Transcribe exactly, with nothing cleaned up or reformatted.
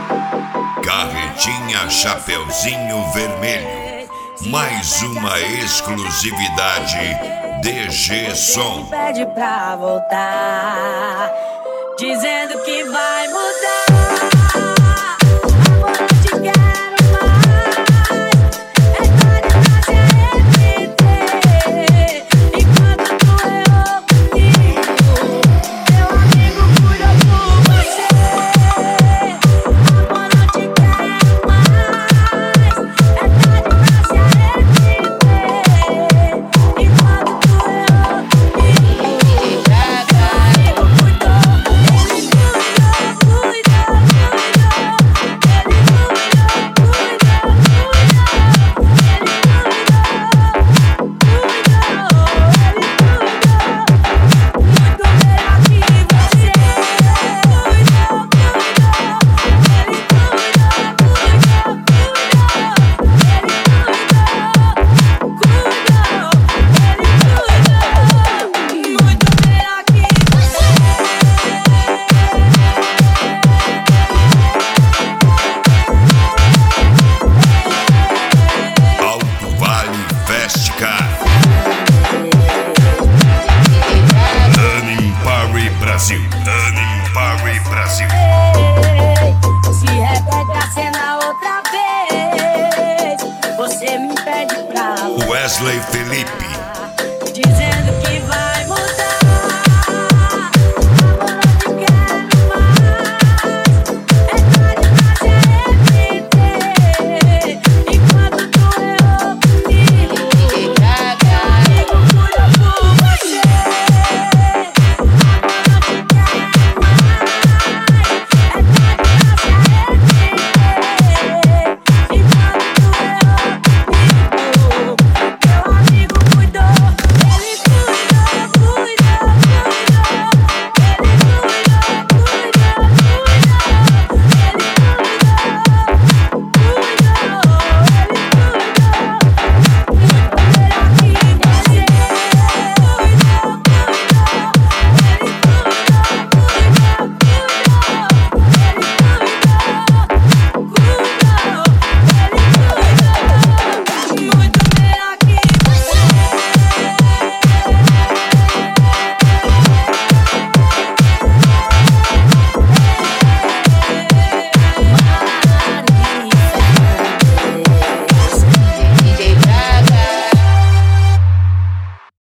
Carretinha Chapeuzinho Vermelho, mais uma exclusividade D G Som. Pede pra voltar, dizendo que vai mudar. Amor, não te quero mais. É tarde pra se arrepender. E quando tu errou comigo, meu amigo cuidou por você. Amor, não te quero mais. É tarde pra se arrepender. E quando tu errou comigo, meu amigo cuidou. Ele cuidou, cuidou, Brasil, Anime Party Brasil. Se repete a cena outra vez, você me pede pra Wesley Felipe.